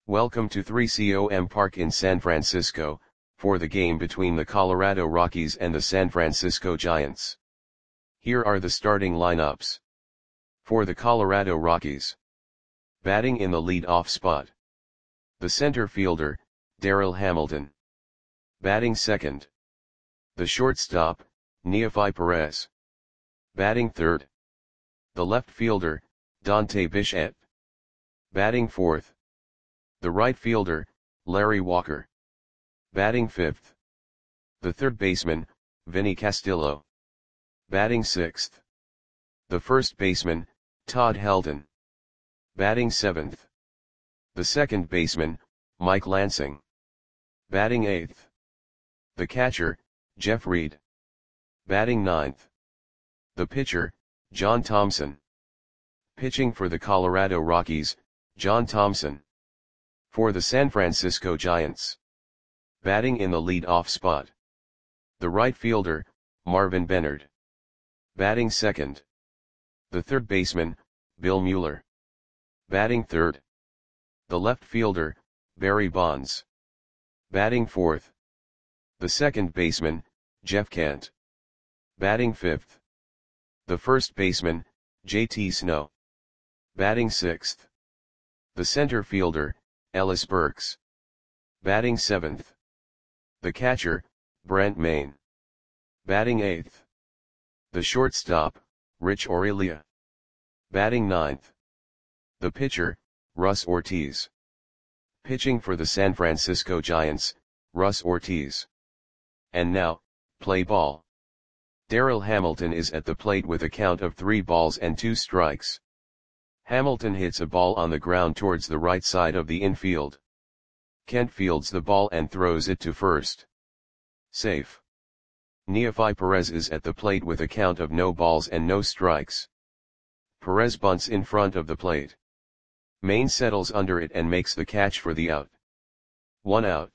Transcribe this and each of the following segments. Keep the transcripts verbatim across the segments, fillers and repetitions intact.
Welcome to three C O M Park in San Francisco, for the game between the Colorado Rockies and the San Francisco Giants. Here are the starting lineups. For the Colorado Rockies. Batting in the lead-off spot. The center fielder, Darryl Hamilton. Batting second. The shortstop, Nefi Perez. Batting third. The left fielder, Dante Bichette. Batting fourth. The right fielder, Larry Walker. Batting fifth. The third baseman, Vinny Castillo. Batting sixth. The first baseman, Todd Helton. Batting seventh. The second baseman, Mike Lansing. Batting eighth. The catcher, Jeff Reed. Batting ninth. The pitcher, John Thompson. Pitching for the Colorado Rockies, John Thompson. For the San Francisco Giants. Batting in the lead-off spot. The right fielder, Marvin Benard. Batting second. The third baseman, Bill Mueller. Batting third. The left fielder, Barry Bonds. Batting fourth. The second baseman, Jeff Kent. Batting fifth. The first baseman, J T Snow. Batting sixth. The center fielder, Ellis Burks. Batting seventh. The catcher, Brent Mayne. Batting eighth. The shortstop, Rich Aurelia. Batting ninth. The pitcher, Russ Ortiz. Pitching for the San Francisco Giants, Russ Ortiz. And now, play ball. Darryl Hamilton is at the plate with a count of three balls and two strikes. Hamilton hits a ball on the ground towards the right side of the infield. Kent fields the ball and throws it to first. Safe. Nefi Perez is at the plate with a count of no balls and no strikes. Perez bunts in front of the plate. Mayne settles under it and makes the catch for the out. One out.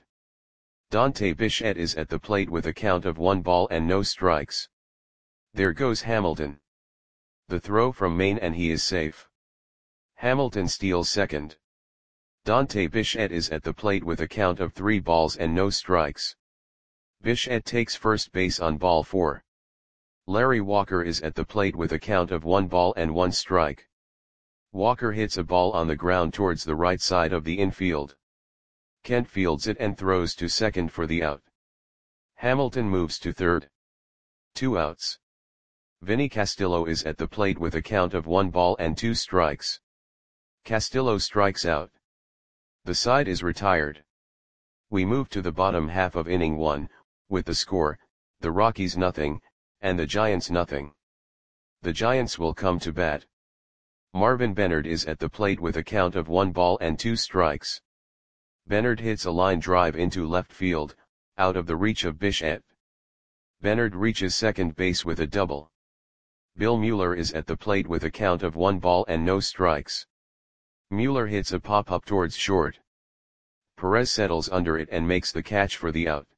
Dante Bichette is at the plate with a count of one ball and no strikes. There goes Hamilton. The throw from Mayne and he is safe. Hamilton steals second. Dante Bichette is at the plate with a count of three balls and no strikes. Bichette takes first base on ball four. Larry Walker is at the plate with a count of one ball and one strike. Walker hits a ball on the ground towards the right side of the infield. Kent fields it and throws to second for the out. Hamilton moves to third. Two outs. Vinny Castillo is at the plate with a count of one ball and two strikes. Castillo strikes out. The side is retired. We move to the bottom half of inning one, with the score, the Rockies nothing, and the Giants nothing. The Giants will come to bat. Marvin Benard is at the plate with a count of one ball and two strikes. Benard hits a line drive into left field, out of the reach of Bichette. Benard reaches second base with a double. Bill Mueller is at the plate with a count of one ball and no strikes. Mueller hits a pop-up towards short. Perez settles under it and makes the catch for the out.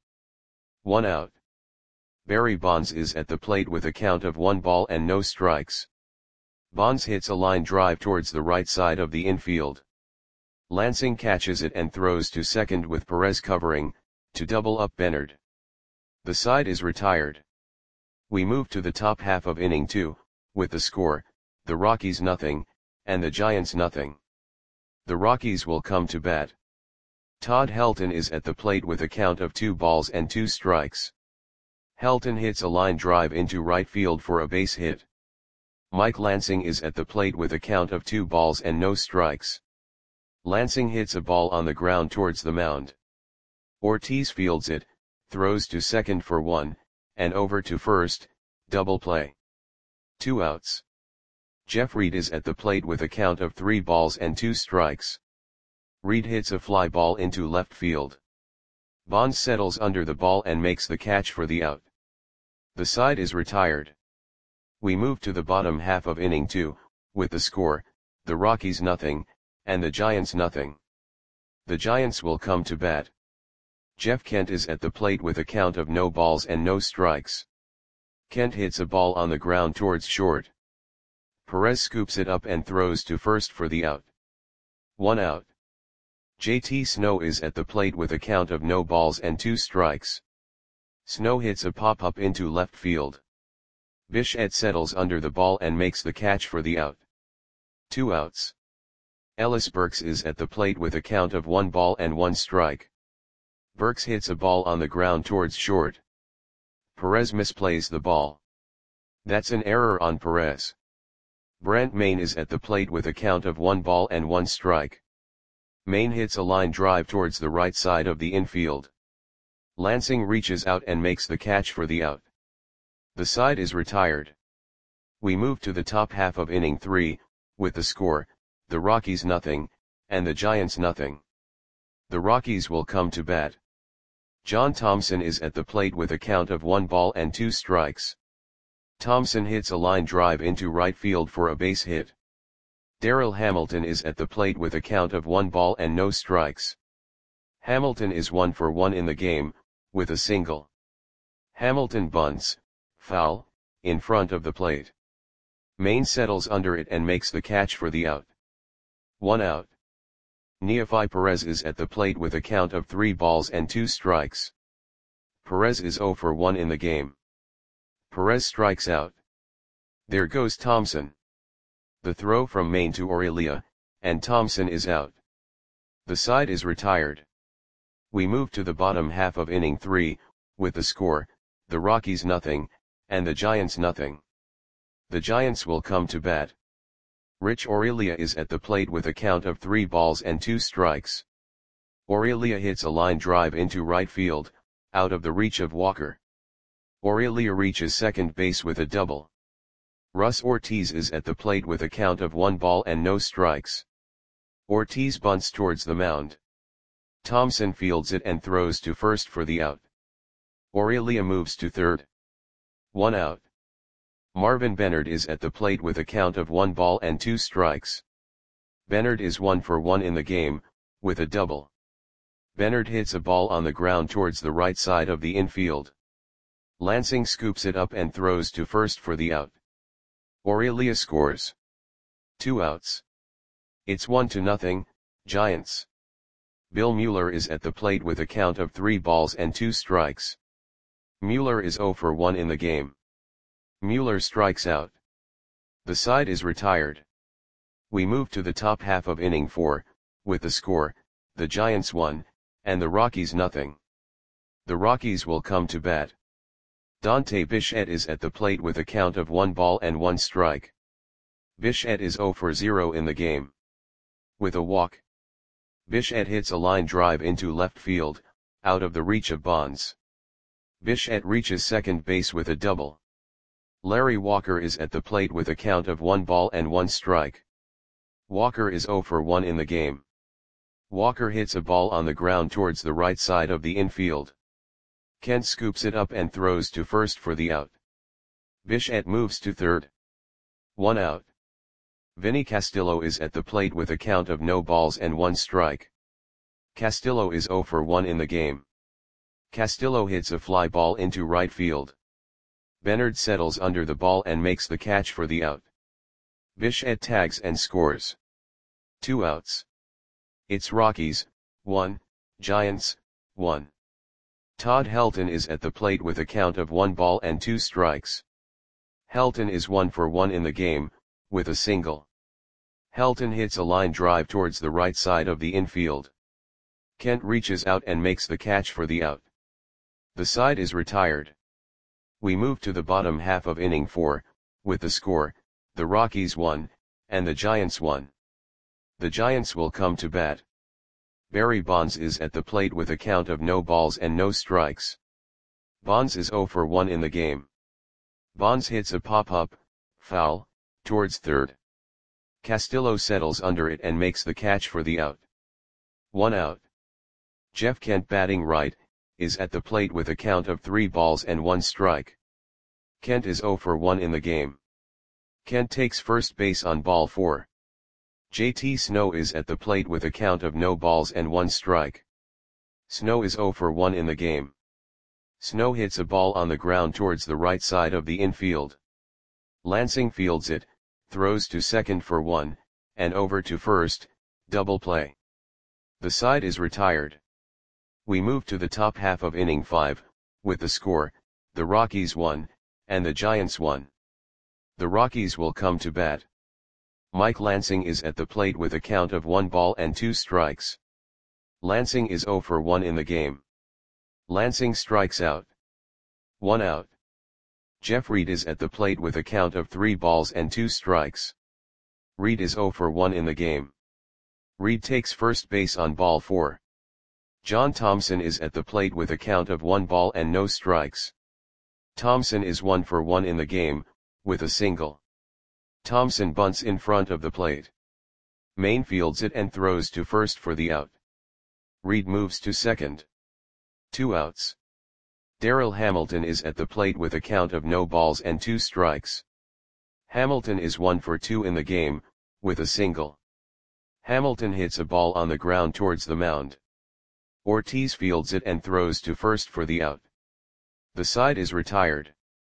One out. Barry Bonds is at the plate with a count of one ball and no strikes. Bonds hits a line drive towards the right side of the infield. Lansing catches it and throws to second with Perez covering, to double up Benard. The side is retired. We move to the top half of inning two, with the score, the Rockies nothing, and the Giants nothing. The Rockies will come to bat. Todd Helton is at the plate with a count of two balls and two strikes. Helton hits a line drive into right field for a base hit. Mike Lansing is at the plate with a count of two balls and no strikes. Lansing hits a ball on the ground towards the mound. Ortiz fields it, throws to second for one, and over to first, double play. Two outs. Jeff Reed is at the plate with a count of three balls and two strikes. Reed hits a fly ball into left field. Bonds settles under the ball and makes the catch for the out. The side is retired. We move to the bottom half of inning two, with the score, the Rockies nothing, and the Giants nothing. The Giants will come to bat. Jeff Kent is at the plate with a count of no balls and no strikes. Kent hits a ball on the ground towards short. Perez scoops it up and throws to first for the out. One out. J T Snow is at the plate with a count of no balls and two strikes. Snow hits a pop-up into left field. Bichette settles under the ball and makes the catch for the out. Two outs. Ellis Burks is at the plate with a count of one ball and one strike. Burks hits a ball on the ground towards short. Perez misplays the ball. That's an error on Perez. Brent Mayne is at the plate with a count of one ball and one strike. Mayne hits a line drive towards the right side of the infield. Lansing reaches out and makes the catch for the out. The side is retired. We move to the top half of inning three, with the score, the Rockies nothing, and the Giants nothing. The Rockies will come to bat. John Thompson is at the plate with a count of one ball and two strikes. Thompson hits a line drive into right field for a base hit. Darryl Hamilton is at the plate with a count of one ball and no strikes. Hamilton is one for one in the game, with a single. Hamilton bunts, foul, in front of the plate. Mayne settles under it and makes the catch for the out. One out. Neefi Perez is at the plate with a count of three balls and two strikes. Perez is zero for one in the game. Perez strikes out. There goes Thompson. The throw from Mayne to Aurelia, and Thompson is out. The side is retired. We move to the bottom half of inning three, with the score, the Rockies nothing, and the Giants nothing. The Giants will come to bat. Rich Aurelia is at the plate with a count of three balls and two strikes. Aurelia hits a line drive into right field, out of the reach of Walker. Aurelia reaches second base with a double. Russ Ortiz is at the plate with a count of one ball and no strikes. Ortiz bunts towards the mound. Thompson fields it and throws to first for the out. Aurelia moves to third. One out. Marvin Bennard is at the plate with a count of one ball and two strikes. Bennard is one for one in the game, with a double. Bennard hits a ball on the ground towards the right side of the infield. Lansing scoops it up and throws to first for the out. Aurelia scores. Two outs. It's one to nothing, Giants. Bill Mueller is at the plate with a count of three balls and two strikes. Mueller is zero for one in the game. Mueller strikes out. The side is retired. We move to the top half of inning four, with the score, the Giants one, and the Rockies nothing. The Rockies will come to bat. Dante Bichette is at the plate with a count of one ball and one strike. Bichette is zero for zero in the game. With a walk. Bichette hits a line drive into left field, out of the reach of Bonds. Bichette reaches second base with a double. Larry Walker is at the plate with a count of one ball and one strike. Walker is zero for one in the game. Walker hits a ball on the ground towards the right side of the infield. Kent scoops it up and throws to first for the out. Bichette moves to third. One out. Vinny Castillo is at the plate with a count of no balls and one strike. Castillo is zero for one in the game. Castillo hits a fly ball into right field. Bennard settles under the ball and makes the catch for the out. Bichette tags and scores. Two outs. It's Rockies, one, Giants, one. Todd Helton is at the plate with a count of one ball and two strikes. Helton is one for one in the game, with a single. Helton hits a line drive towards the right side of the infield. Kent reaches out and makes the catch for the out. The side is retired. We move to the bottom half of inning four, with the score, the Rockies one, and the Giants one. The Giants will come to bat. Barry Bonds is at the plate with a count of no balls and no strikes. Bonds is zero for one in the game. Bonds hits a pop-up, foul, towards third. Castillo settles under it and makes the catch for the out. One out. Jeff Kent, batting right, is at the plate with a count of three balls and one strike. Kent is zero for one in the game. Kent takes first base on ball four. J T Snow is at the plate with a count of no balls and one strike. Snow is zero for one in the game. Snow hits a ball on the ground towards the right side of the infield. Lansing fields it, throws to second for one, and over to first, double play. The side is retired. We move to the top half of inning five, with the score, the Rockies one, and the Giants one. The Rockies will come to bat. Mike Lansing is at the plate with a count of one ball and two strikes. Lansing is zero for one in the game. Lansing strikes out. One out. Jeff Reed is at the plate with a count of three balls and two strikes. Reed is zero for one in the game. Reed takes first base on ball four. John Thompson is at the plate with a count of one ball and no strikes. Thompson is one for one in the game, with a single. Thompson bunts in front of the plate. Maine fields it and throws to first for the out. Reed moves to second. Two outs. Darryl Hamilton is at the plate with a count of no balls and two strikes. Hamilton is one for two in the game, with a single. Hamilton hits a ball on the ground towards the mound. Ortiz fields it and throws to first for the out. The side is retired.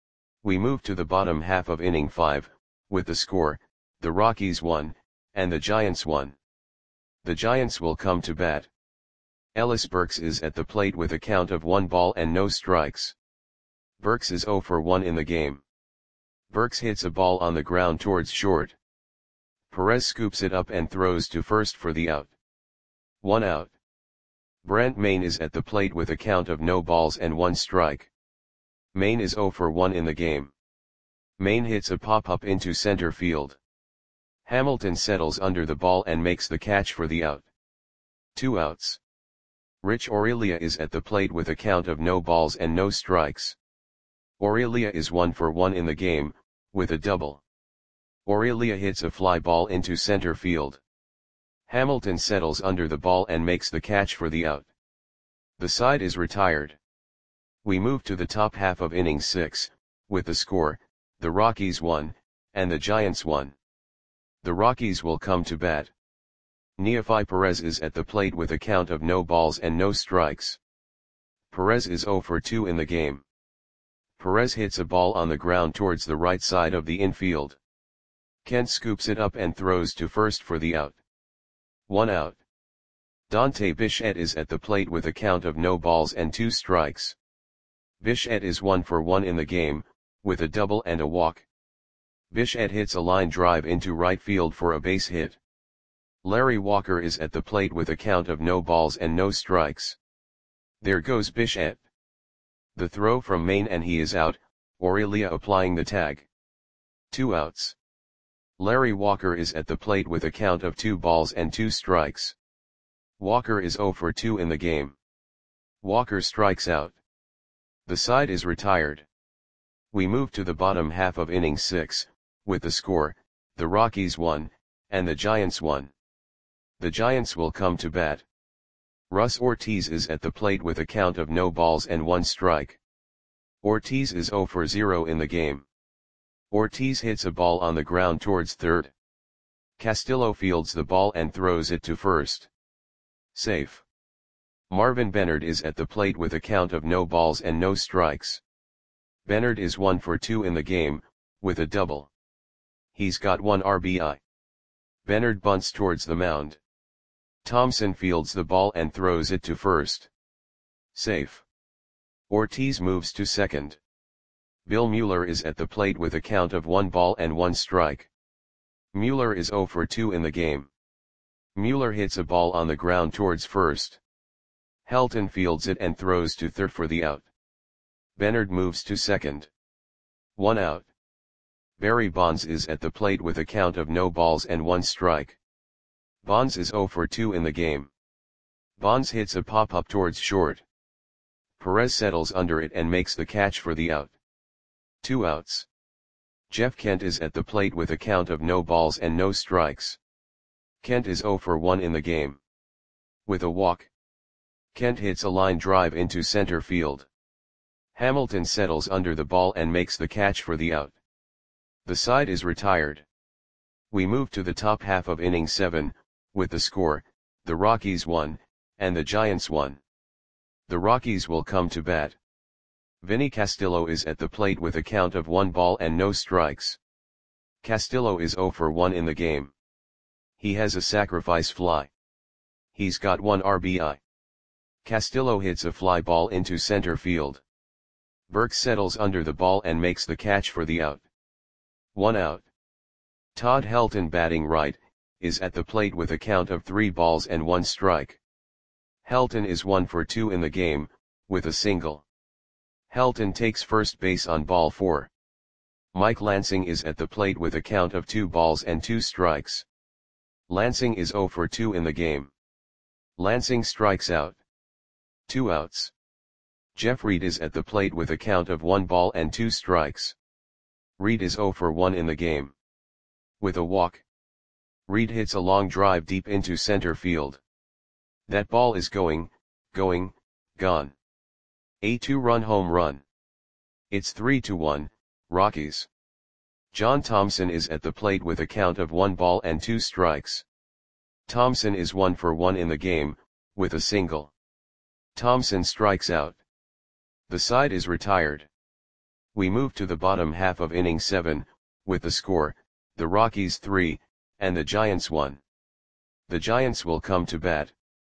We move to the bottom half of inning five, with the score, the Rockies one, and the Giants one. The Giants will come to bat. Ellis Burks is at the plate with a count of one ball and no strikes. Burks is zero for one in the game. Burks hits a ball on the ground towards short. Perez scoops it up and throws to first for the out. One out. Brent Maine is at the plate with a count of no balls and one strike. Maine is zero for one in the game. Maine hits a pop-up into center field. Hamilton settles under the ball and makes the catch for the out. Two outs. Rich Aurelia is at the plate with a count of no balls and no strikes. Aurelia is one for one in the game, with a double. Aurelia hits a fly ball into center field. Hamilton settles under the ball and makes the catch for the out. The side is retired. We move to the top half of inning six, with the score, the Rockies one, and the Giants one. The Rockies will come to bat. Neefi Perez is at the plate with a count of no balls and no strikes. Perez is zero for two in the game. Perez hits a ball on the ground towards the right side of the infield. Kent scoops it up and throws to first for the out. One out. Dante Bichette is at the plate with a count of no balls and two strikes. Bichette is one for one in the game, with a double and a walk. Bichette hits a line drive into right field for a base hit. Larry Walker is at the plate with a count of no balls and no strikes. There goes Bichette. The throw from Maine and he is out, Aurelia applying the tag. Two outs. Larry Walker is at the plate with a count of two balls and two strikes. Walker is zero for two in the game. Walker strikes out. The side is retired. We move to the bottom half of inning six, with the score, the Rockies one, and the Giants one. The Giants will come to bat. Russ Ortiz is at the plate with a count of no balls and one strike. Ortiz is zero for zero in the game. Ortiz hits a ball on the ground towards third. Castillo fields the ball and throws it to first. Safe. Marvin Bennard is at the plate with a count of no balls and no strikes. Bennard is one for two in the game, with a double. He's got one R B I. Bennard bunts towards the mound. Thompson fields the ball and throws it to first. Safe. Ortiz moves to second. Bill Mueller is at the plate with a count of one ball and one strike. Mueller is zero for two in the game. Mueller hits a ball on the ground towards first. Helton fields it and throws to third for the out. Bennard moves to second. One out. Barry Bonds is at the plate with a count of no balls and one strike. Bonds is zero for two in the game. Bonds hits a pop-up towards short. Perez settles under it and makes the catch for the out. Two outs. Jeff Kent is at the plate with a count of no balls and no strikes. Kent is zero for one in the game. With a walk. Kent hits a line drive into center field. Hamilton settles under the ball and makes the catch for the out. The side is retired. We move to the top half of inning seven, with the score, the Rockies one, and the Giants one. The Rockies will come to bat. Vinny Castillo is at the plate with a count of one ball and no strikes. Castillo is zero for one in the game. He has a sacrifice fly. He's got one R B I. Castillo hits a fly ball into center field. Burks settles under the ball and makes the catch for the out. One out. Todd Helton, batting right, is at the plate with a count of three balls and one strike. Helton is one for two in the game, with a single. Helton takes first base on ball four. Mike Lansing is at the plate with a count of two balls and two strikes. Lansing is zero for two in the game. Lansing strikes out. Two outs. Jeff Reed is at the plate with a count of one ball and two strikes. Reed is zero for one in the game. With a walk. Reed hits a long drive deep into center field. That ball is going, going, gone. A two-run home run. It's three to one, Rockies. John Thompson is at the plate with a count of one ball and two strikes. Thompson is one for one in the game, with a single. Thompson strikes out. The side is retired. We move to the bottom half of inning seven, with the score, the Rockies three, and the Giants one. The Giants will come to bat.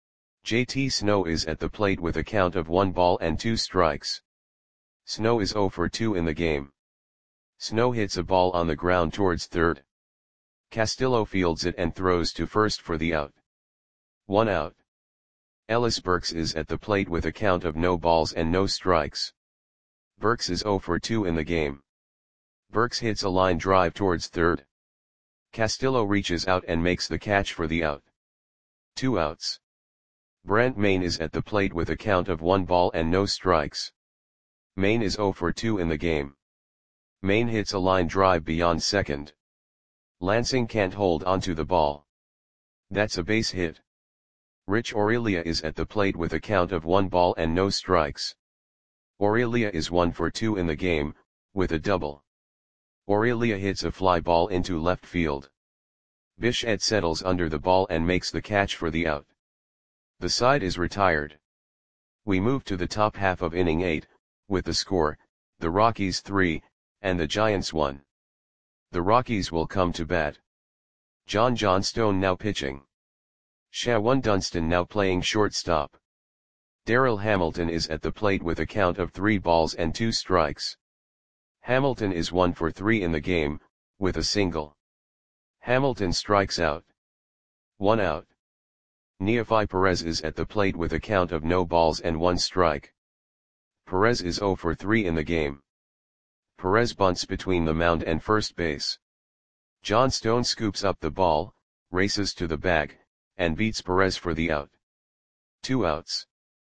J T Snow is at the plate with a count of one ball and two strikes. Snow is zero for two in the game. Snow hits a ball on the ground towards third. Castillo fields it and throws to first for the out. One out. Ellis Burks is at the plate with a count of no balls and no strikes. Burks is zero for two in the game. Burks hits a line drive towards third. Castillo reaches out and makes the catch for the out. Two outs. Brent Mayne is at the plate with a count of one ball and no strikes. Mayne is zero for two in the game. Mayne hits a line drive beyond second. Lansing can't hold onto the ball. That's a base hit. Rich Aurelia is at the plate with a count of one ball and no strikes. Aurelia is one for two in the game, with a double. Aurelia hits a fly ball into left field. Bichette settles under the ball and makes the catch for the out. The side is retired. We move to the top half of inning eight, with the score, the Rockies three, and the Giants one. The Rockies will come to bat. John Johnstone now pitching. Shawan Dunston now playing shortstop. Darryl Hamilton is at the plate with a count of three balls and two strikes. Hamilton is one for three in the game, with a single. Hamilton strikes out. One out. Neefi Perez is at the plate with a count of no balls and one strike. Perez is zero for three in the game. Perez bunts between the mound and first base. Johnstone scoops up the ball, races to the bag, and beats Perez for the out. Two outs.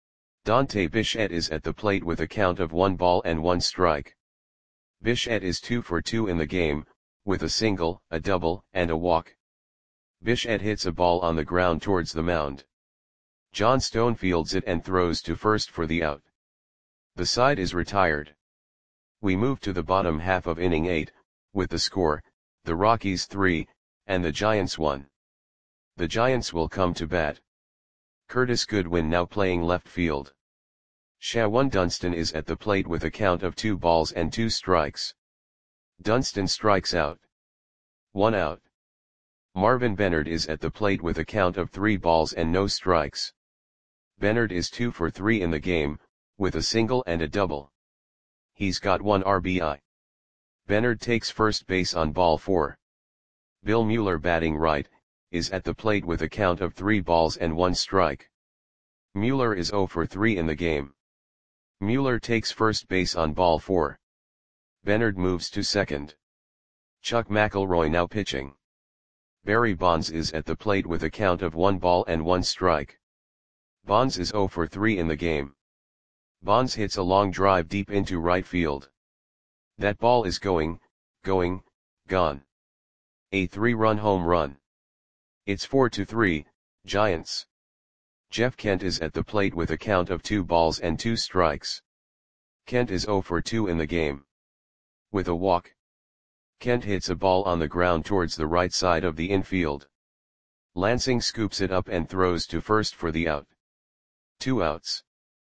Dante Bichette is at the plate with a count of one ball and one strike. Bichette is two for two in the game, with a single, a double, and a walk. Bichette hits a ball on the ground towards the mound. Johnstone fields it and throws to first for the out. The side is retired. We move to the bottom half of inning eight, with the score, the Rockies three, and the Giants one. The Giants will come to bat. Curtis Goodwin now playing left field. Shawan Dunston is at the plate with a count of two balls and two strikes. Dunston strikes out. One out. Marvin Bennard is at the plate with a count of three balls and no strikes. Bennard is two for three in the game, with a single and a double. He's got one R B I. Bennard takes first base on ball four. Bill Mueller, batting right, is at the plate with a count of three balls and one strike. Mueller is zero for three in the game. Mueller takes first base on ball four. Bennard moves to second. Chuck McElroy now pitching. Barry Bonds is at the plate with a count of one ball and one strike. Bonds is zero for three in the game. Bonds hits a long drive deep into right field. That ball is going, going, gone. A three-run home run. It's four to three, Giants. Jeff Kent is at the plate with a count of two balls and two strikes. Kent is zero for two in the game. With a walk. Kent hits a ball on the ground towards the right side of the infield. Lansing scoops it up and throws to first for the out. Two outs.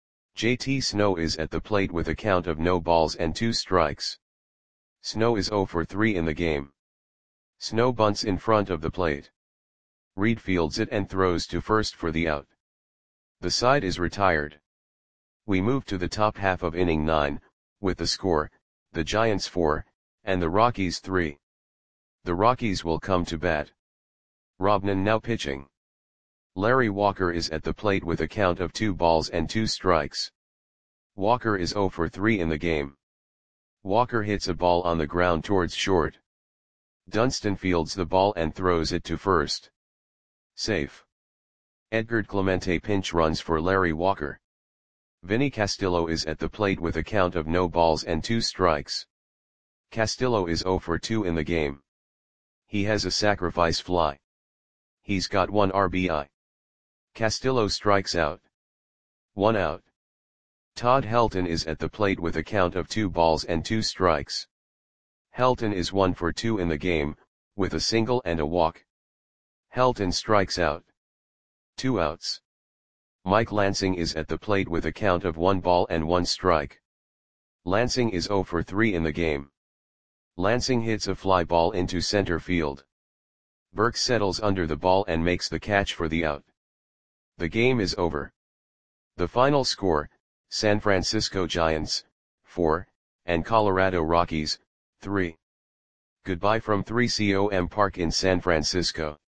J T Snow is at the plate with a count of no balls and two strikes. Snow is zero for three in the game. Snow bunts in front of the plate. Reed fields it and throws to first for the out. The side is retired. We move to the top half of inning nine, with the score, the Giants four, and the Rockies three. The Rockies will come to bat. Robnan now pitching. Larry Walker is at the plate with a count of two balls and two strikes. Walker is oh for three in the game. Walker hits a ball on the ground towards short. Dunston fields the ball and throws it to first. Safe. Edgar Clemente pinch runs for Larry Walker. Vinny Castillo is at the plate with a count of no balls and two strikes. Castillo is oh for two in the game. He has a sacrifice fly. He's got one R B I. Castillo strikes out. One out. Todd Helton is at the plate with a count of two balls and two strikes. Helton is one for two in the game, with a single and a walk. Helton strikes out. Two outs. Mike Lansing is at the plate with a count of one ball and one strike. Lansing is oh for three in the game. Lansing hits a fly ball into center field. Burke settles under the ball and makes the catch for the out. The game is over. The final score, San Francisco Giants, four, and Colorado Rockies, three. Goodbye from three C O M Park in San Francisco.